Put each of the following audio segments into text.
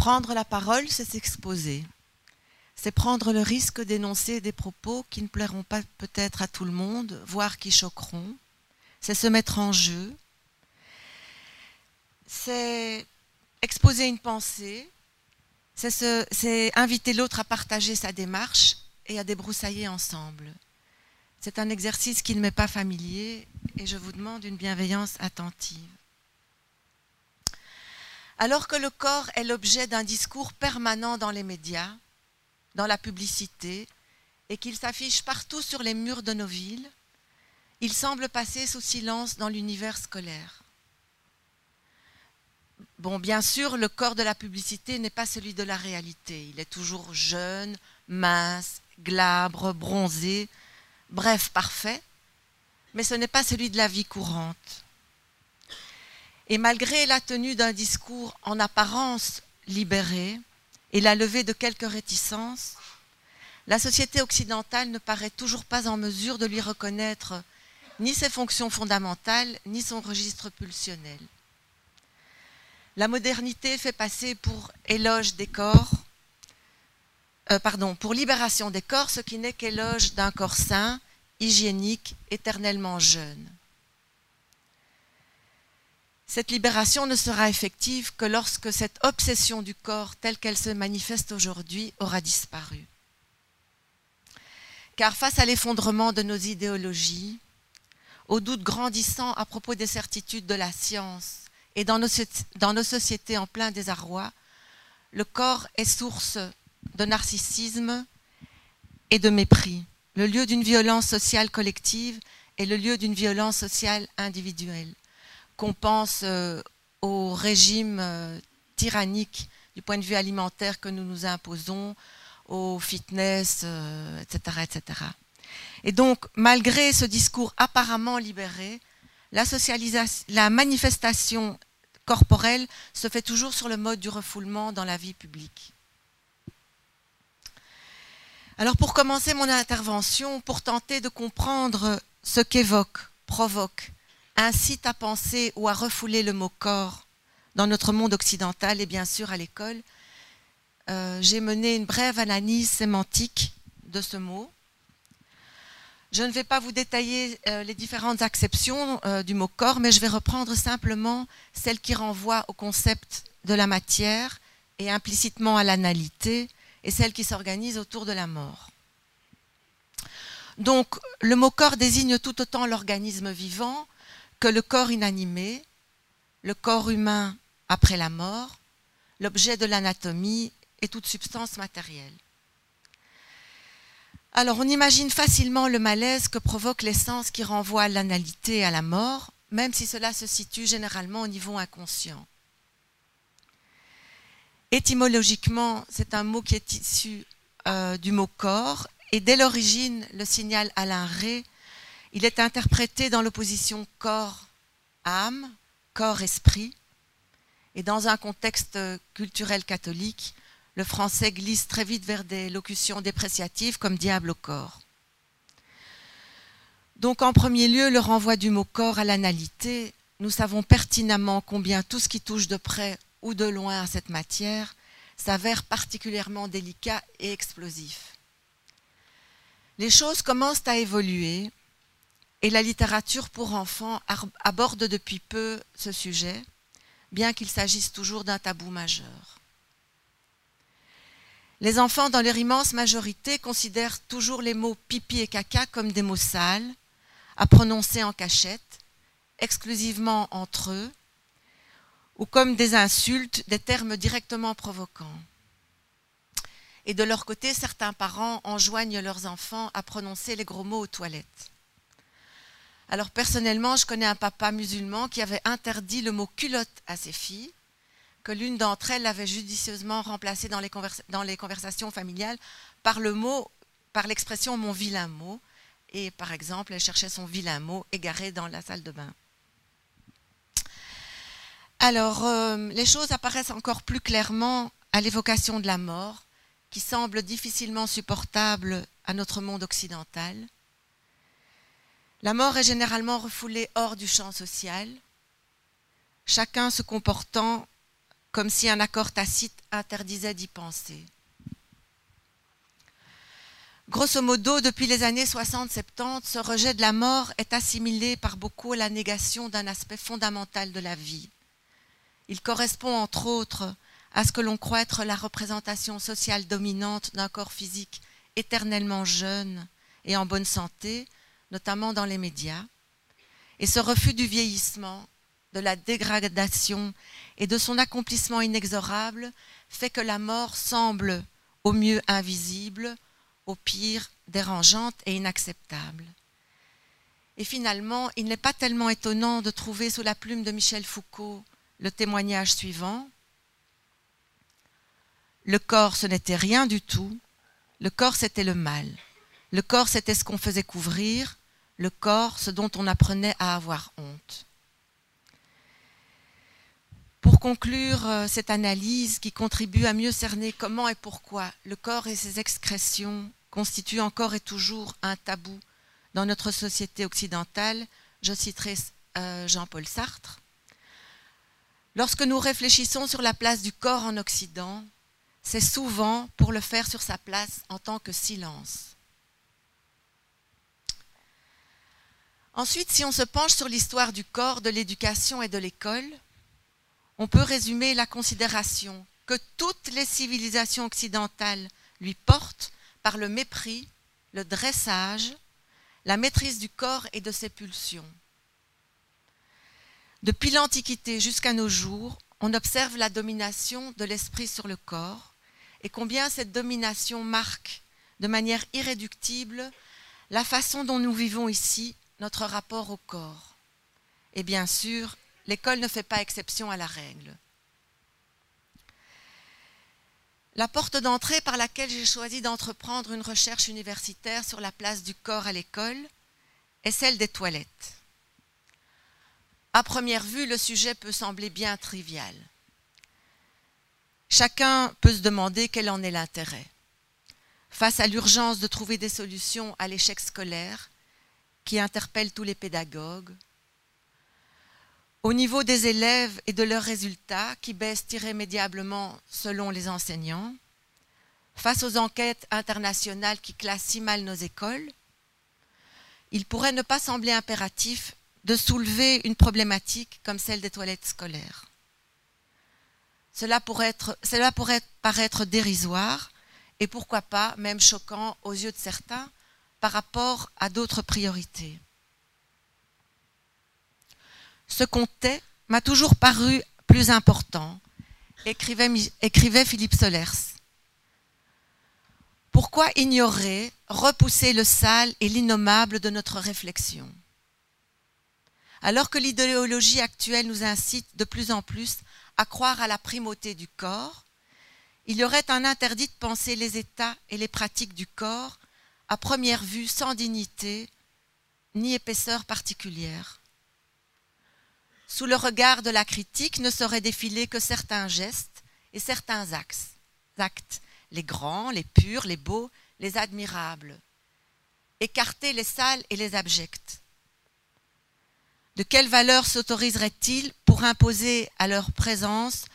Prendre la parole, c'est s'exposer. C'est prendre le risque d'énoncer des propos qui ne plairont pas peut-être à tout le monde, voire qui choqueront. C'est se mettre en jeu. C'est exposer une pensée. C'est inviter l'autre à partager sa démarche et à débroussailler ensemble. C'est un exercice qui ne m'est pas familier et je vous demande une bienveillance attentive. Alors que le corps est l'objet d'un discours permanent dans les médias, dans la publicité, et qu'il s'affiche partout sur les murs de nos villes, il semble passer sous silence dans l'univers scolaire. Bon, bien sûr, le corps de la publicité n'est pas celui de la réalité. Il est toujours jeune, mince, glabre, bronzé, bref, parfait, mais ce n'est pas celui de la vie courante. Et malgré la tenue d'un discours en apparence libéré et la levée de quelques réticences, la société occidentale ne paraît toujours pas en mesure de lui reconnaître ni ses fonctions fondamentales, ni son registre pulsionnel. La modernité fait passer pour éloge des corps, pour libération des corps, ce qui n'est qu'éloge d'un corps sain, hygiénique, éternellement jeune. Cette libération ne sera effective que lorsque cette obsession du corps telle qu'elle se manifeste aujourd'hui aura disparu. Car face à l'effondrement de nos idéologies, aux doutes grandissants à propos des certitudes de la science et dans nos sociétés en plein désarroi, le corps est source de narcissisme et de mépris, le lieu d'une violence sociale collective et le lieu d'une violence sociale individuelle. Qu'on pense au régime tyrannique du point de vue alimentaire que nous nous imposons, au fitness, etc., etc. Et donc, malgré ce discours apparemment libéré, la manifestation corporelle se fait toujours sur le mode du refoulement dans la vie publique. Alors, pour commencer mon intervention, pour tenter de comprendre ce qu'évoque, provoque, incite à penser ou à refouler le mot corps dans notre monde occidental et bien sûr à l'école, j'ai mené une brève analyse sémantique de ce mot. Je ne vais pas vous détailler les différentes acceptions du mot corps, mais je vais reprendre simplement celle qui renvoie au concept de la matière et implicitement à l'analité, et celle qui s'organise autour de la mort. Donc, le mot corps désigne tout autant l'organisme vivant que le corps inanimé, le corps humain après la mort, l'objet de l'anatomie et toute substance matérielle. Alors, on imagine facilement le malaise que provoque l'essence qui renvoie à l'analité et à la mort, même si cela se situe généralement au niveau inconscient. Étymologiquement, c'est un mot qui est issu du mot corps, et dès l'origine, le signale Alain Rey, il est interprété dans l'opposition corps-âme, corps-esprit, et dans un contexte culturel catholique, le français glisse très vite vers des locutions dépréciatives comme diable au corps. Donc en premier lieu, le renvoi du mot corps à l'analité, nous savons pertinemment combien tout ce qui touche de près ou de loin à cette matière s'avère particulièrement délicat et explosif. Les choses commencent à évoluer et la littérature pour enfants aborde depuis peu ce sujet, bien qu'il s'agisse toujours d'un tabou majeur. Les enfants, dans leur immense majorité, considèrent toujours les mots pipi et caca comme des mots sales, à prononcer en cachette, exclusivement entre eux, ou comme des insultes, des termes directement provoquants. Et de leur côté, certains parents enjoignent leurs enfants à prononcer les gros mots aux toilettes. Alors personnellement, je connais un papa musulman qui avait interdit le mot culotte à ses filles, que l'une d'entre elles avait judicieusement remplacé dans les conversations familiales par l'expression « mon vilain mot ». Et par exemple, elle cherchait son vilain mot égaré dans la salle de bain. Alors, les choses apparaissent encore plus clairement à l'évocation de la mort, qui semble difficilement supportable à notre monde occidental. La mort est généralement refoulée hors du champ social, chacun se comportant comme si un accord tacite interdisait d'y penser. Grosso modo, depuis les années 60-70, ce rejet de la mort est assimilé par beaucoup à la négation d'un aspect fondamental de la vie. Il correspond entre autres à ce que l'on croit être la représentation sociale dominante d'un corps physique éternellement jeune et en bonne santé, notamment dans les médias. Et ce refus du vieillissement, de la dégradation et de son accomplissement inexorable fait que la mort semble au mieux invisible, au pire dérangeante et inacceptable. Et finalement, il n'est pas tellement étonnant de trouver sous la plume de Michel Foucault le témoignage suivant. Le corps, ce n'était rien du tout. Le corps, c'était le mal. Le corps, c'était ce qu'on faisait couvrir. Le corps, ce dont on apprenait à avoir honte. Pour conclure cette analyse qui contribue à mieux cerner comment et pourquoi le corps et ses excrétions constituent encore et toujours un tabou dans notre société occidentale, je citerai Jean-Paul Sartre. Lorsque nous réfléchissons sur la place du corps en Occident, c'est souvent pour le faire sur sa place en tant que silence. Ensuite, si on se penche sur l'histoire du corps, de l'éducation et de l'école, on peut résumer la considération que toutes les civilisations occidentales lui portent par le mépris, le dressage, la maîtrise du corps et de ses pulsions. Depuis l'Antiquité jusqu'à nos jours, on observe la domination de l'esprit sur le corps et combien cette domination marque de manière irréductible la façon dont nous vivons ici notre rapport au corps. Et bien sûr, l'école ne fait pas exception à la règle. La porte d'entrée par laquelle j'ai choisi d'entreprendre une recherche universitaire sur la place du corps à l'école est celle des toilettes. À première vue, le sujet peut sembler bien trivial. Chacun peut se demander quel en est l'intérêt. Face à l'urgence de trouver des solutions à l'échec scolaire qui interpelle tous les pédagogues, au niveau des élèves et de leurs résultats qui baissent irrémédiablement selon les enseignants, face aux enquêtes internationales qui classent si mal nos écoles, il pourrait ne pas sembler impératif de soulever une problématique comme celle des toilettes scolaires. Cela pourrait paraître dérisoire et pourquoi pas même choquant aux yeux de certains par rapport à d'autres priorités. Ce qu'on tait m'a toujours paru plus important, écrivait Philippe Solers. Pourquoi ignorer, repousser le sale et l'innommable de notre réflexion? Alors que l'idéologie actuelle nous incite de plus en plus à croire à la primauté du corps, il y aurait un interdit de penser les états et les pratiques du corps à première vue sans dignité ni épaisseur particulière. Sous le regard de la critique ne sauraient défiler que certains gestes et certains actes, les grands, les purs, les beaux, les admirables. Écarter les sales et les abjects. De quelle valeur s'autoriseraient-ils pour imposer leur présence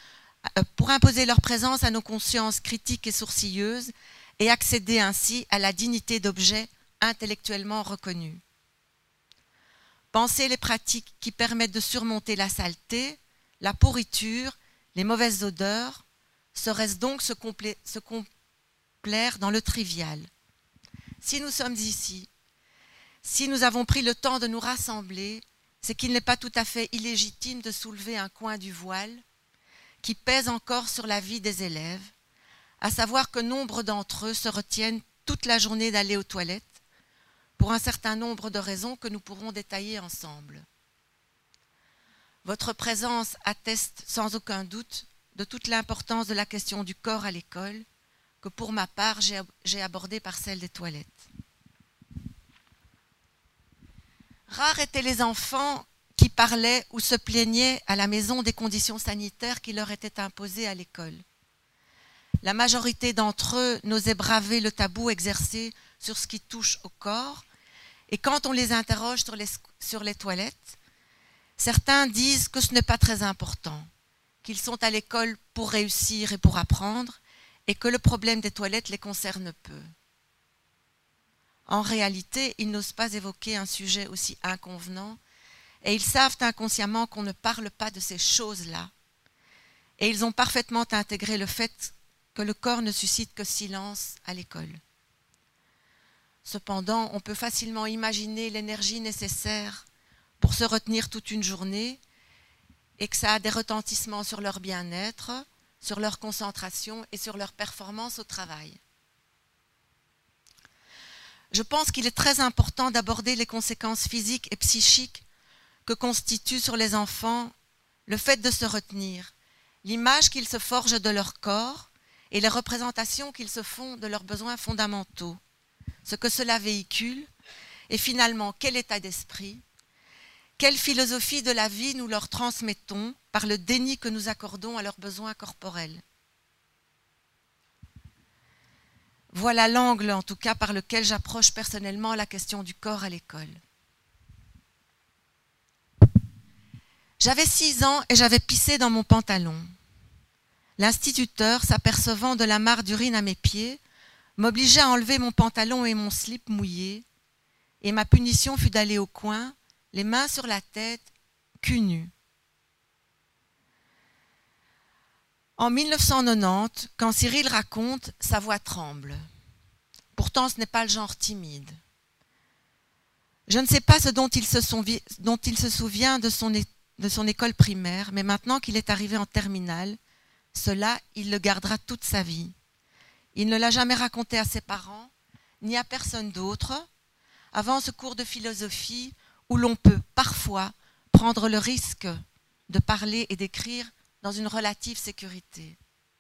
à nos consciences critiques et sourcilleuses et accéder ainsi à la dignité d'objets intellectuellement reconnus? Penser les pratiques qui permettent de surmonter la saleté, la pourriture, les mauvaises odeurs, serait-ce donc se complaire dans le trivial? Si nous sommes ici, si nous avons pris le temps de nous rassembler, c'est qu'il n'est pas tout à fait illégitime de soulever un coin du voile qui pèse encore sur la vie des élèves, à savoir que nombre d'entre eux se retiennent toute la journée d'aller aux toilettes, pour un certain nombre de raisons que nous pourrons détailler ensemble. Votre présence atteste sans aucun doute de toute l'importance de la question du corps à l'école, que pour ma part j'ai abordée par celle des toilettes. Rares étaient les enfants qui parlaient ou se plaignaient à la maison des conditions sanitaires qui leur étaient imposées à l'école. La majorité d'entre eux n'osaient braver le tabou exercé sur ce qui touche au corps, et quand on les interroge sur les toilettes, certains disent que ce n'est pas très important qu'ils sont à l'école pour réussir et pour apprendre, et que le problème des toilettes les concerne peu. En réalité, ils n'osent pas évoquer un sujet aussi inconvenant, et ils savent inconsciemment qu'on ne parle pas de ces choses-là. Et ils ont parfaitement intégré le fait que le corps ne suscite que silence à l'école. Cependant, on peut facilement imaginer l'énergie nécessaire pour se retenir toute une journée et que ça a des retentissements sur leur bien-être, sur leur concentration et sur leur performance au travail. Je pense qu'il est très important d'aborder les conséquences physiques et psychiques que constitue sur les enfants le fait de se retenir, l'image qu'ils se forgent de leur corps et les représentations qu'ils se font de leurs besoins fondamentaux, ce que cela véhicule et finalement quel état d'esprit, quelle philosophie de la vie nous leur transmettons par le déni que nous accordons à leurs besoins corporels. Voilà l'angle, en tout cas, par lequel j'approche personnellement la question du corps à l'école. J'avais 6 ans et j'avais pissé dans mon pantalon. L'instituteur, s'apercevant de la mare d'urine à mes pieds, m'obligeait à enlever mon pantalon et mon slip mouillés, et ma punition fut d'aller au coin, les mains sur la tête, cul nu. En 1990, quand Cyril raconte, sa voix tremble. Pourtant, ce n'est pas le genre timide. Je ne sais pas ce dont il se souvient de son école primaire, mais maintenant qu'il est arrivé en terminale, cela, il le gardera toute sa vie. Il ne l'a jamais raconté à ses parents, ni à personne d'autre, avant ce cours de philosophie où l'on peut parfois prendre le risque de parler et d'écrire dans une relative sécurité.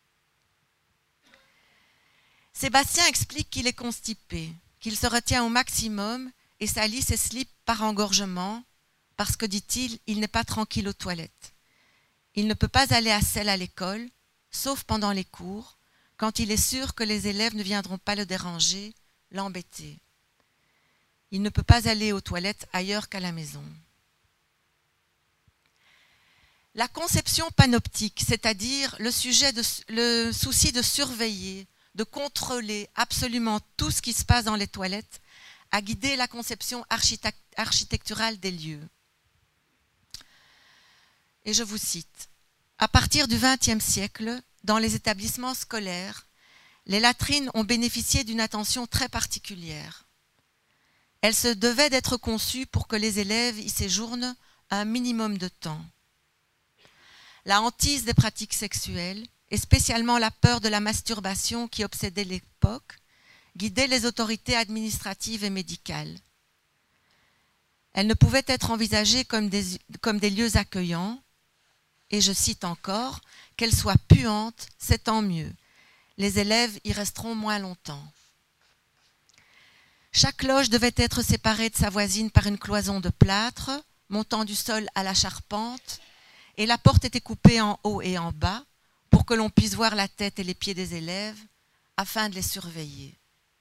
Sébastien explique qu'il est constipé, qu'il se retient au maximum et salit ses slips par engorgement, parce que, dit-il, il n'est pas tranquille aux toilettes. Il ne peut pas aller à selle à l'école, sauf pendant les cours, quand il est sûr que les élèves ne viendront pas le déranger, l'embêter. Il ne peut pas aller aux toilettes ailleurs qu'à la maison. La conception panoptique, c'est-à-dire le souci de surveiller, de contrôler absolument tout ce qui se passe dans les toilettes, a guidé la conception architecturale des lieux. Et je vous cite, « À partir du XXe siècle, dans les établissements scolaires, les latrines ont bénéficié d'une attention très particulière. Elles se devaient d'être conçues pour que les élèves y séjournent un minimum de temps. La hantise des pratiques sexuelles, et spécialement la peur de la masturbation qui obsédait l'époque, guidait les autorités administratives et médicales. Elles ne pouvaient être envisagées comme des lieux accueillants, et je cite encore, « qu'elles soient puantes, c'est tant mieux. Les élèves y resteront moins longtemps. » Chaque loge devait être séparée de sa voisine par une cloison de plâtre, montant du sol à la charpente, et la porte était coupée en haut et en bas pour que l'on puisse voir la tête et les pieds des élèves afin de les surveiller.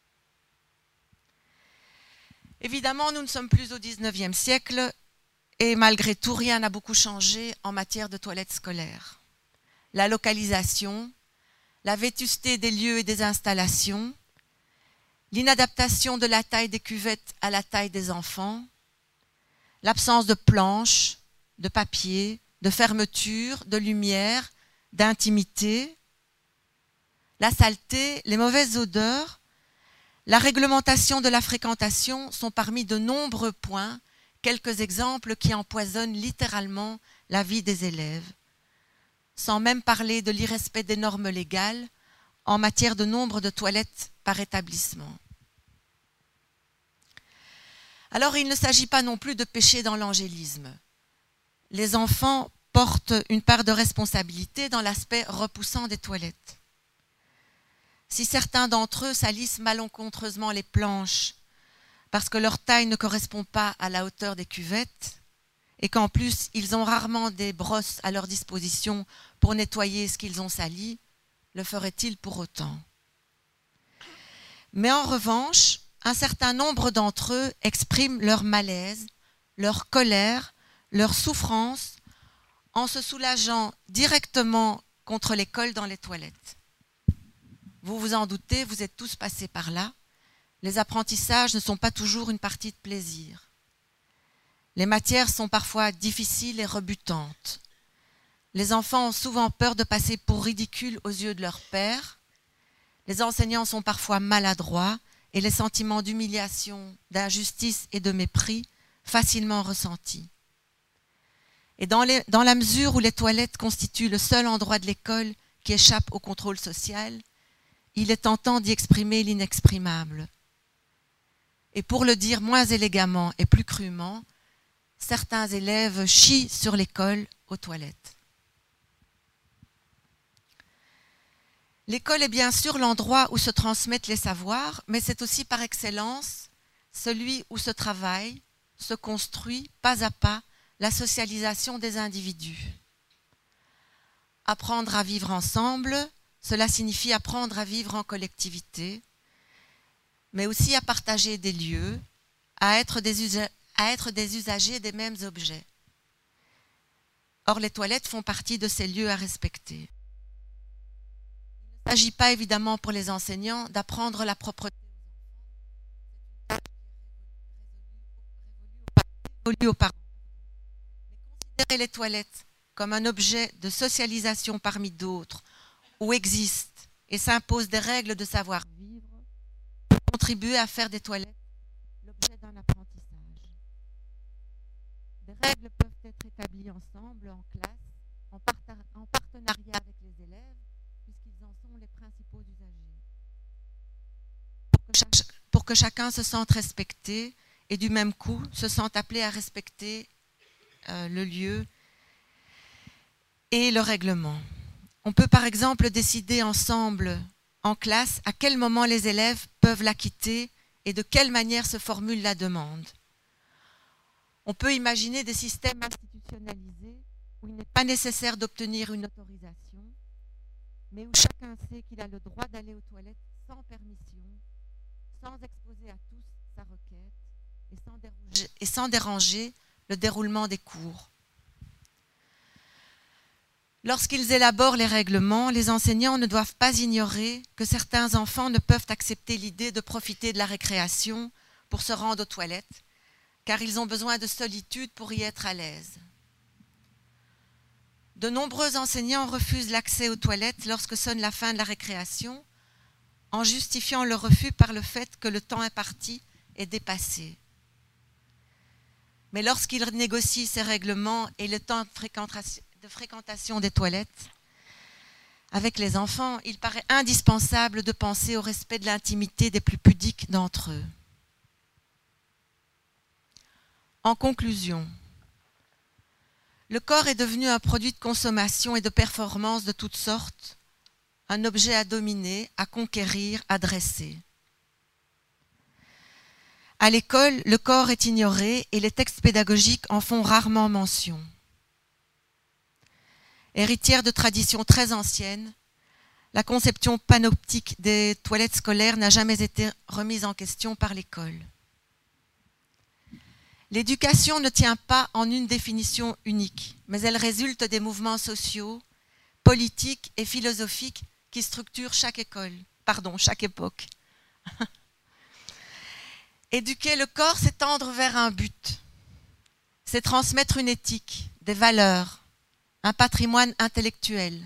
Évidemment, nous ne sommes plus au XIXe siècle et malgré tout, rien n'a beaucoup changé en matière de toilettes scolaires. La localisation, la vétusté des lieux et des installations, l'inadaptation de la taille des cuvettes à la taille des enfants, l'absence de planches, de papier, de fermeture, de lumière, d'intimité, la saleté, les mauvaises odeurs, la réglementation de la fréquentation sont parmi de nombreux points, quelques exemples qui empoisonnent littéralement la vie des élèves, sans même parler de l'irrespect des normes légales en matière de nombre de toilettes par établissement. Alors il ne s'agit pas non plus de pécher dans l'angélisme. Les enfants portent une part de responsabilité dans l'aspect repoussant des toilettes. Si certains d'entre eux salissent malencontreusement les planches parce que leur taille ne correspond pas à la hauteur des cuvettes et qu'en plus ils ont rarement des brosses à leur disposition pour nettoyer ce qu'ils ont sali, le feraient-ils pour autant? Mais en revanche, un certain nombre d'entre eux expriment leur malaise, leur colère, leur souffrance en se soulageant directement contre l'école dans les toilettes. Vous vous en doutez, vous êtes tous passés par là. Les apprentissages ne sont pas toujours une partie de plaisir. Les matières sont parfois difficiles et rebutantes. Les enfants ont souvent peur de passer pour ridicules aux yeux de leurs pairs. Les enseignants sont parfois maladroits et les sentiments d'humiliation, d'injustice et de mépris facilement ressentis. Et dans la mesure où les toilettes constituent le seul endroit de l'école qui échappe au contrôle social, il est tentant d'y exprimer l'inexprimable. Et pour le dire moins élégamment et plus crûment, certains élèves chient sur l'école aux toilettes. L'école est bien sûr l'endroit où se transmettent les savoirs, mais c'est aussi par excellence celui où se travaille, se construit pas à pas la socialisation des individus. Apprendre à vivre ensemble, cela signifie apprendre à vivre en collectivité, mais aussi à partager des lieux, à être des usagers des mêmes objets. Or, les toilettes font partie de ces lieux à respecter. Il ne s'agit pas évidemment pour les enseignants d'apprendre la propreté aux parents. Mais considérer les toilettes comme un objet de socialisation parmi d'autres, où existent et s'imposent des règles de savoir-vivre, peut contribuer à faire des toilettes l'objet d'un apprentissage. Des règles peuvent être établies ensemble, en classe, en partenariat avec les élèves, puisqu'ils en sont les principaux usagers. Pour que chacun se sente respecté et du même coup se sente appelé à respecter le lieu et le règlement. On peut par exemple décider ensemble, en classe, à quel moment les élèves peuvent la quitter et de quelle manière se formule la demande. On peut imaginer des systèmes institutionnalisés où il n'est pas nécessaire d'obtenir une autorisation, mais où chacun sait qu'il a le droit d'aller aux toilettes sans permission, sans exposer à tous sa requête et sans déranger le déroulement des cours. Lorsqu'ils élaborent les règlements, les enseignants ne doivent pas ignorer que certains enfants ne peuvent accepter l'idée de profiter de la récréation pour se rendre aux toilettes, car ils ont besoin de solitude pour y être à l'aise. De nombreux enseignants refusent l'accès aux toilettes lorsque sonne la fin de la récréation, en justifiant le refus par le fait que le temps imparti est dépassé. Mais lorsqu'ils négocient ces règlements et le temps de fréquentation des toilettes, avec les enfants, il paraît indispensable de penser au respect de l'intimité des plus pudiques d'entre eux. En conclusion, le corps est devenu un produit de consommation et de performance de toutes sortes, un objet à dominer, à conquérir, à dresser. À l'école, le corps est ignoré et les textes pédagogiques en font rarement mention. Héritière de traditions très anciennes, la conception panoptique des toilettes scolaires n'a jamais été remise en question par l'école. L'éducation ne tient pas en une définition unique, mais elle résulte des mouvements sociaux, politiques et philosophiques qui structurent chaque époque. Éduquer le corps, c'est tendre vers un but. C'est transmettre une éthique, des valeurs, un patrimoine intellectuel.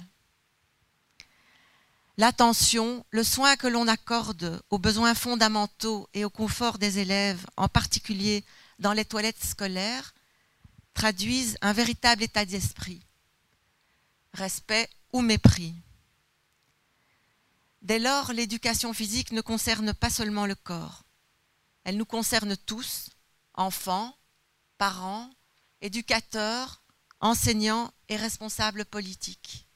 L'attention, le soin que l'on accorde aux besoins fondamentaux et au confort des élèves, en particulier dans les toilettes scolaires, traduisent un véritable état d'esprit. Respect ou mépris. Dès lors, l'éducation physique ne concerne pas seulement le corps. Elle nous concerne tous, enfants, parents, éducateurs, enseignants et responsables politiques.